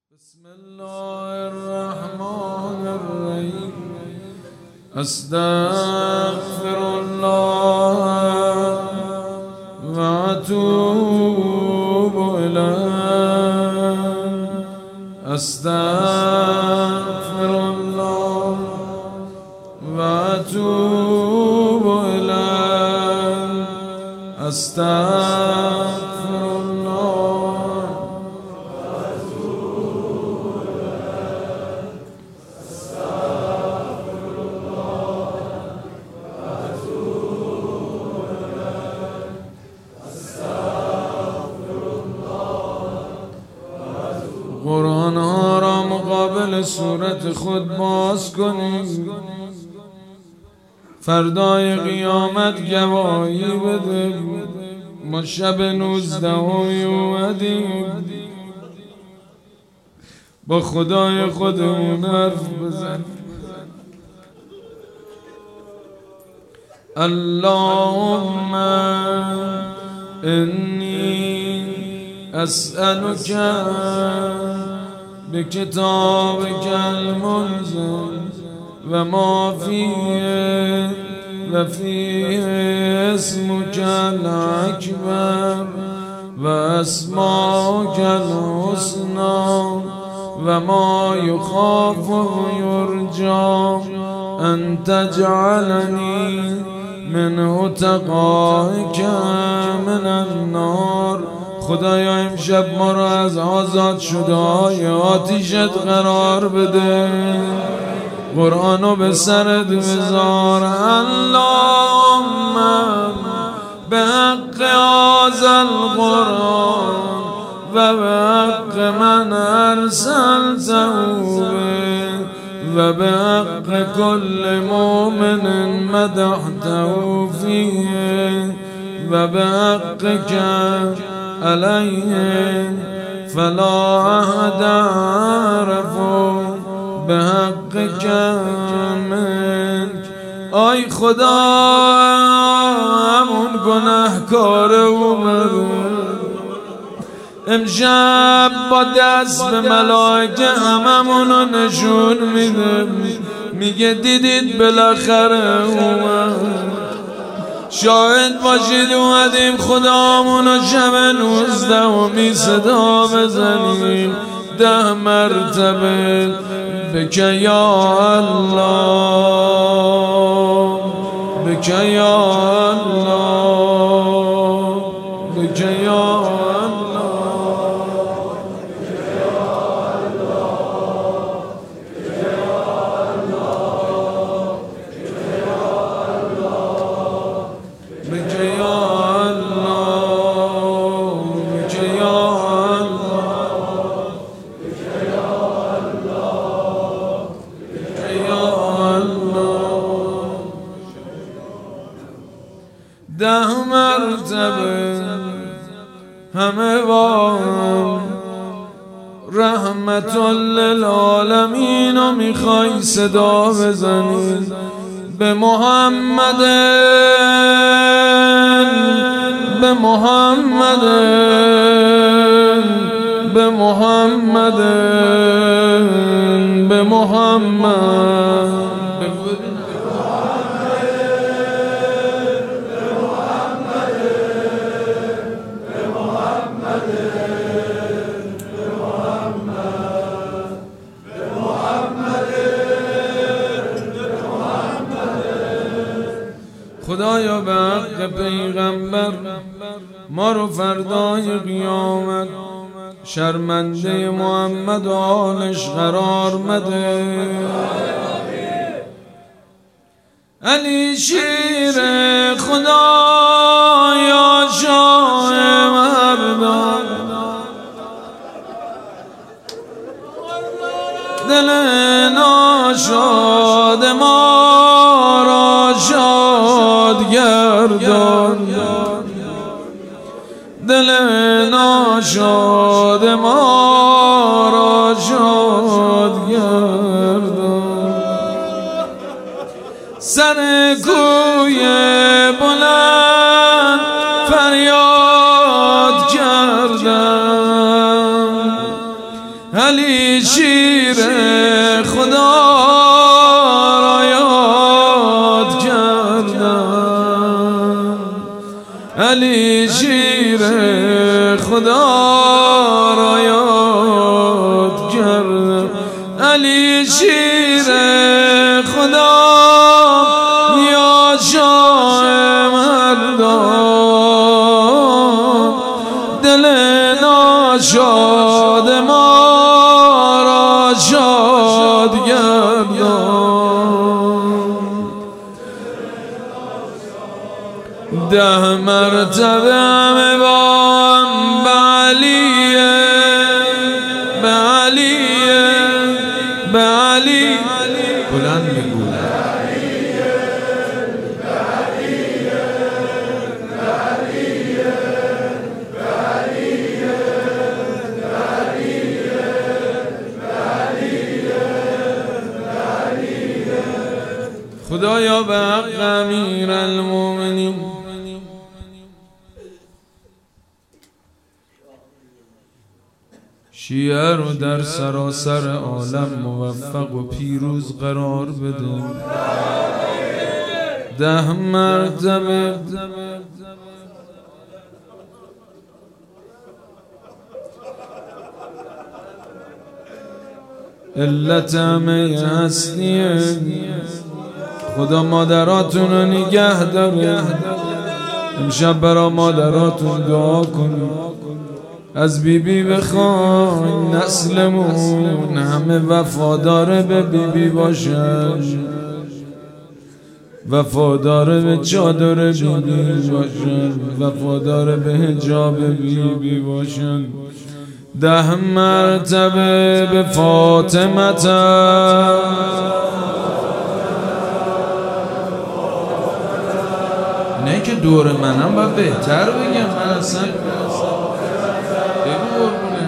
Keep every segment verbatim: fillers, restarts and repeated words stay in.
بسم الله الرحمن الرحیم. استغفر الله و اتوب الیه. استغفر الله و اتوب الیه. استغفر الله. قرآن ها را مقابل صورت خود باز کنید. فردای قیامت گواهی بده. ما شب نوزدهمی اومدیم با خدای خودمون حرف بزن. اللهم انی اسألك بکتابک المنزل و ما فیه و فیه اسمک الاکبر و اسماک الحسنا و ما یخاف و یرجا ان تجعلنی من عتقائک من النار. خدایا امشب ما را از آزاد شده های آتیشت قرار بده. قرآنو به سرت بذار. اللهم به حق هذا القرآن و به حق من ارسلته به و به حق کل مؤمن مدحته فیه و به حقک علیه فلا احد اعرف به حقک منک. آی خدا، همون گناهکار اومد امشب با دست به ملائکه هممونو نشون میده، میگه دیدید بالاخره اومد. شاهد باشید اومدیم خدامونو شب نوزده و می صدا بزنیم ده مرتبه بکه یا الله، بکه یا الله، بکه یا الله. ده مرتبه همه با رحمت للعالمین و میخوای صدا بزنی به محمد، به محمد، به محمد، به محمد. خدایا به حق پیغمبر ما رو فردای قیامت شرمنده محمد و آلش قرار مده. علی شیر خدایا شاه مردان، دل ناشاد ما را شاد گردان، دل ناشاد ما را شاد گردان. سر کوی بلند فریاد کردم علی شیر خدا را یاد کردم، علی شیر خدا را یاد کردم، علی شیر خدا یا شاه مردان، دل ناشاد ما را شاد گردان. ده مرتبه همه با هم به علیه، به علیه، به علی بلند بگو خدایا به حق امیر المومنین شیعه رو در سراسر عالم موفق و پیروز قرار بده. ده مرتبه علت همه هستیه. خدا مادراتون رو نگه داره. امشب برا مادراتون دعا کنید، از بیبی بی بخواین نسلمون همه وفادار به بیبی بی باشن، وفادار به چادر بیبی بی باشن، وفادار به حجاب بیبی بی باشن. ده مرتبه به فاطمه نه که دور منم باید بهتر بگم. من اصلا بگو قربونه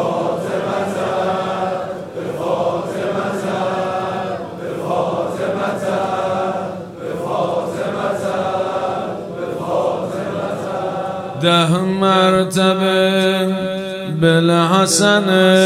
ده مرتبه بالحسن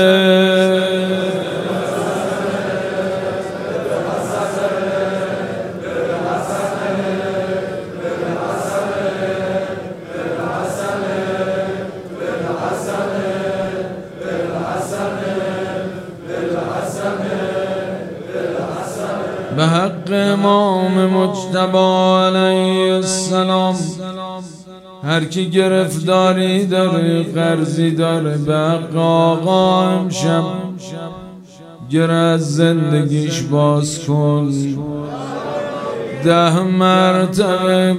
به حق امام مجتبی علیه السلام. هر کی گرفتاری داره، قرضی داره، به حق آقا امشب گره از زندگیش باز کن. ده مرتبه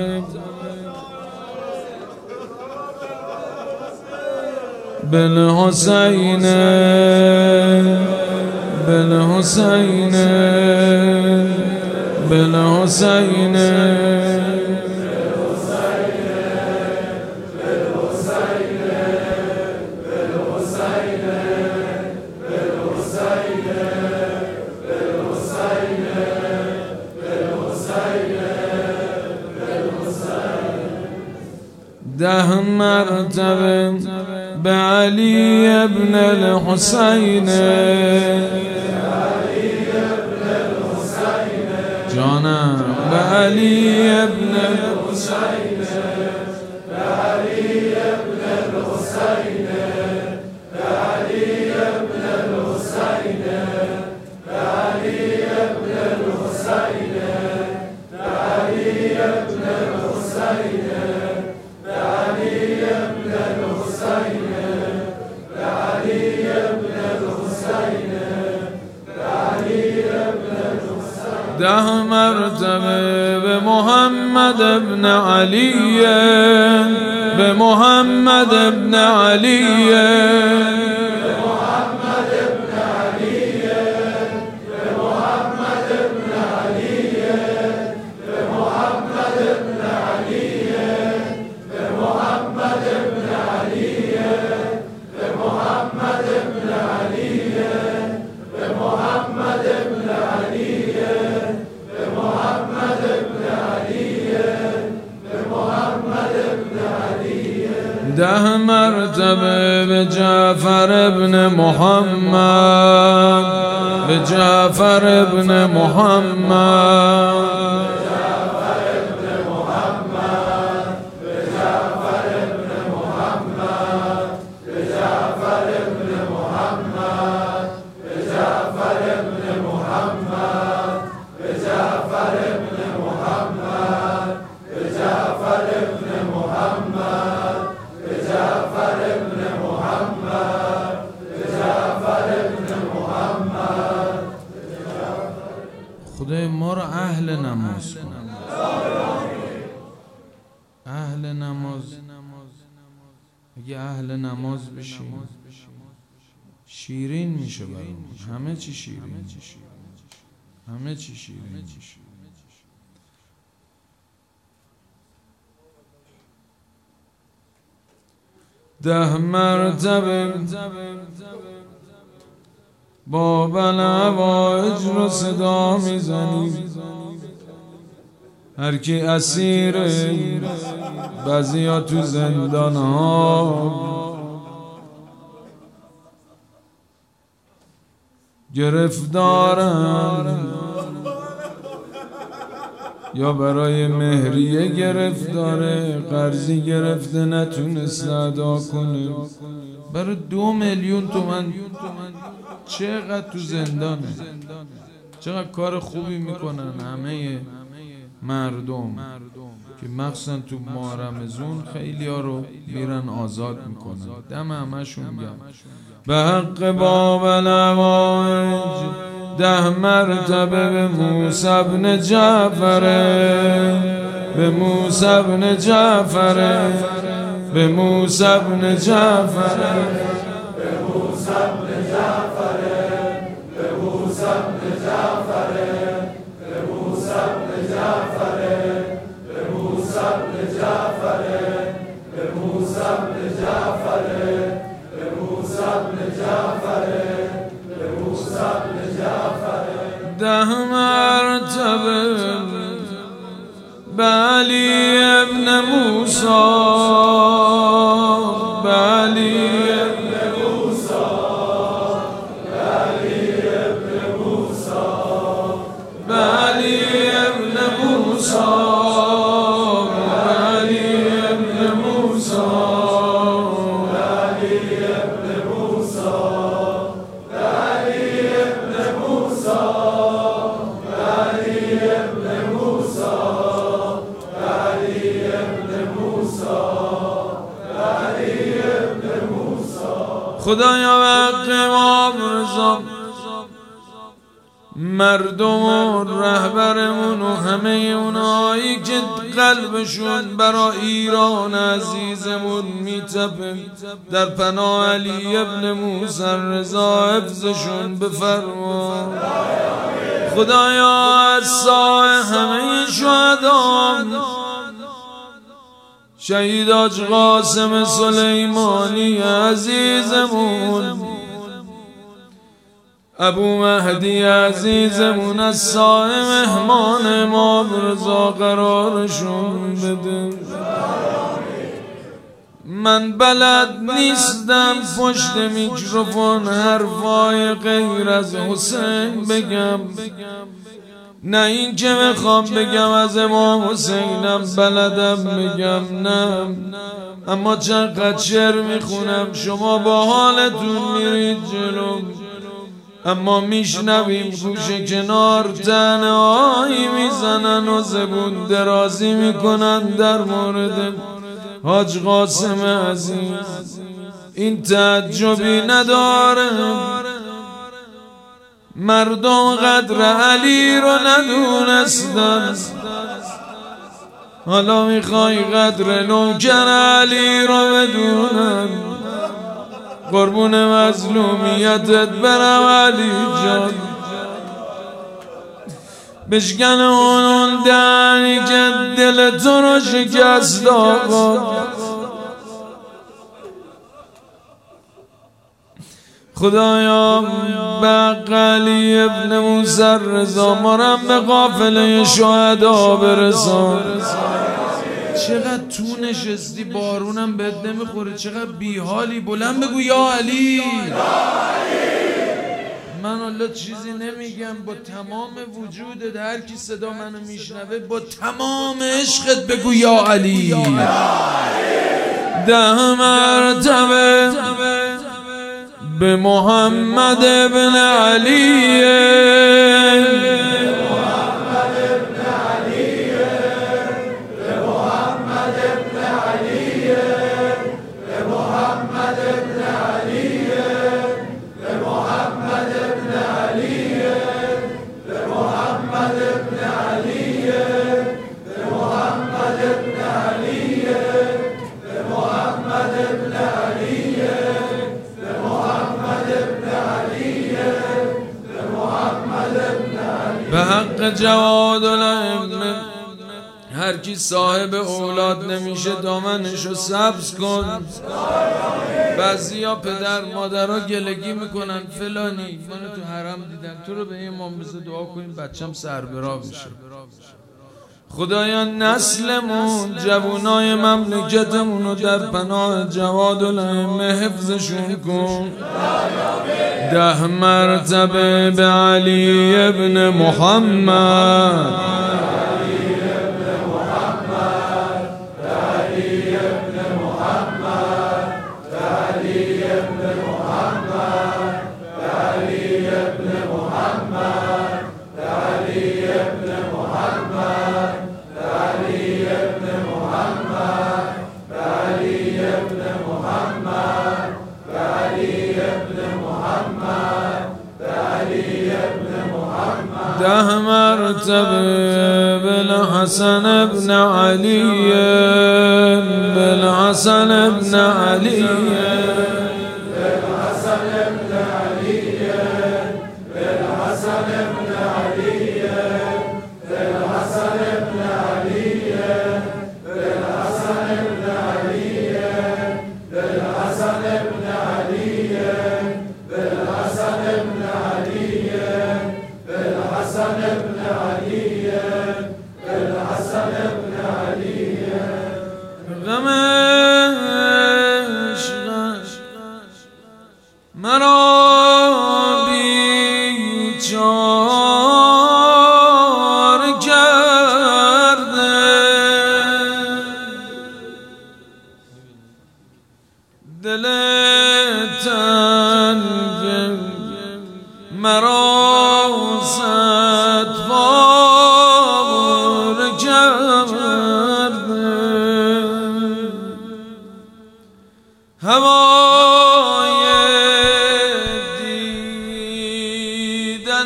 بالحسین بالحسین بالحسین ده مرتبه به علی ابن الحسین جانم، به علی ابن الحسین، به علی ابن الحسین، به علی ابن الحسین، به علی ابن الحسین، به علی ابن الحسین، به علی ابن الحسین، به علی ابن الحسین، به علی ابن الحسین. ده مرتبه به محمد ابن علی، به محمد ابن علی، به محمد ابن علی، به محمد ابن علی، به محمد ابن علی، به محمد ابن علی، به محمد ابن علی، به محمد ابن علی، به محمد ابن علی، به محمد ابن علی. ده مرتبه به محمد به جعفر ابن محمد خدای ما را اهل نماز کن. اهل نماز. اگه اهل نماز بشیم شیرین میشه برامون. همه چی شیرین میشه. همه چی شیرین میشه. ده مرتبه با بلوایج رو صدا میزنیم، هر کی اسیر بعضیا تو زندان ها گرفتارن، یا برای مهریه گرفتاره، قرضی گرفته نتونست ادا کنه، برای دو میلیون تومن چقدر تو زندانه، چقدر کار خوبی میکنن همه مردم که مخصوصا تو ماه رمضان خیلی ها رو میرن آزاد میکنن. دم همشون گرم. به حق باب العوایج ده مرتبه به موسی بن جعفره، به موسی بن جعفره، به موسی بن جعفره، به موسی بن جعفره، به موسی بن جعفره، به موسی بن جعفره، به موسی بن جعفره، به موسی بن جعفره، به موسی بن جعفره، به موسی بن جعفره. ده مرتبه به علی ابن موسی، به علی ابن موسی، به علی ابن موسی، به علی ابن موسی، به علی ابن موسی، به علی ابن موسی، به علی ابن موسی، به علی ابن موسی، به علی ابن موسی، به علی ابن موسی. خدایا به حق امام رضا مردم و رهبرمون و همه اونایی که قلبشون برای ایران عزیزمون میتپه در پناه علی ابن موسی رضا حفظشون بفرما. خدایا از سایه همه شهدام شهید حاج قاسم سلیمانی عزیزمون، ابو مهدی عزیزمون از سایه مهمان امام رضا قرارشون بده. من بلد نیستم پشت میکروفون حرفای غیر از حسین بگم، نه این که میخوام بگم از امام حسینم بلدم بگم، نه، اما چقدر شعر میخونم شما با حالتون میرید جلو، اما میشنویم گوشه کنار تنه هایی میزنن و زبون درازی میکنن در مورد حاج قاسم عزیز. این تعجبی نداره مردم قدر علی رو ندونستن، حالا میخوای قدر نوکر علی رو بدونن. قربون مظلومیتت برم علی جان، بشکن اون دهنی که دل تو رو شکست آقا. خدایا به علی ابن موسی رضا ما را به قافله شهدا برسان. چقدر تو نشستی بارونم بهت نمیخوره، چقدر بیحالی، بلند بگو یا علی. من الله چیزی نمیگم، با تمام وجودت هر کی صدا منو میشنوه با تمام عشقت بگو یا علی. ده مرتبه به محمد ابن علی، به حق جواد الائمه هر کی صاحب اولاد نمیشه دامنشو سبز کن. بعضیا پدر مادرها گلگی میکنن فلانی، منو تو حرم دیدن، تو رو به امام بذار دعا کنیم بچم سربرا بشه. خدایا نسلمون جوانای مملکتمون رو در پناه جواد الائمه حفظشون کن. ده مرتبه به علی ابن محمد، ده مرتبه بالحسن ابن علی، بالحسن ابن علی، بالحسن ابن علی، بالحسن ابن علی، بالحسن ابن علی، بالحسن ابن علی، بالحسن ابن علی، بالحسن ابن علی، بالحسن ابن علی، بالحسن ابن علی. غم عشقش مرا بیچار کرده، دل تنگ مرا ستوار کرده، هوای دیدن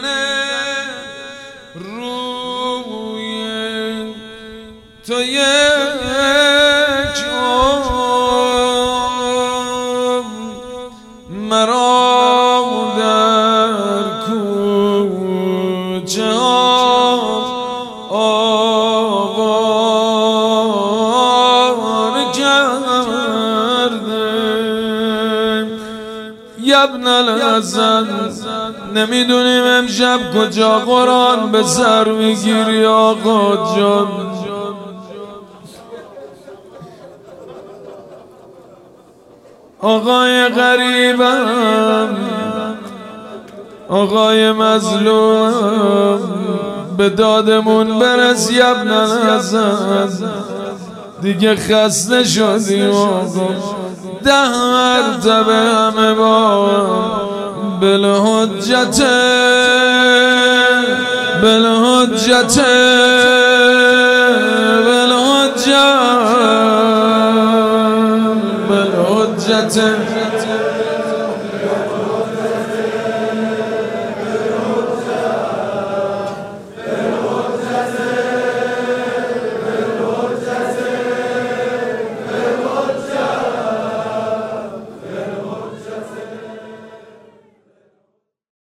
روی تو یک عمر مرا در کوچه ها آوار کرده. ابن الحسن نمیدونیم امشب کجا قرآن به سر میگیری آقا جان. آقای غریبم، آقای مظلوم، به دادمون برس ابن الحسن، دیگه خسته شدیم آقا. ده مرتبه همه با بالحجت، بالحجت، بالحجت، بالحجت